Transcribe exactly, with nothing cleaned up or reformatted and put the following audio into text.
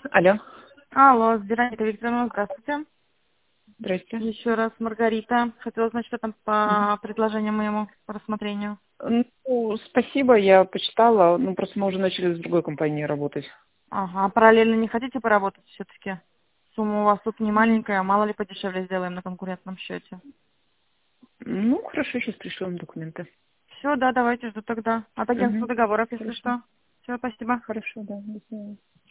Алло, Алло, Вероника Викторовна, здравствуйте. здрасте. Еще раз Маргарита. Хотела знать, что там Мгм. по предложению моему по рассмотрению. Ну, спасибо, я почитала. Ну, просто мы уже начали с другой компанией работать. Ага, параллельно не хотите поработать все-таки? Сумма у вас тут не маленькая, мало ли подешевле сделаем на конкурентном счете. Ну, хорошо, сейчас пришлем документы. Все, да, давайте жду тогда. От агентства Угу. договоров, если Хорошо. что. Все, спасибо. Хорошо, да. До свидания.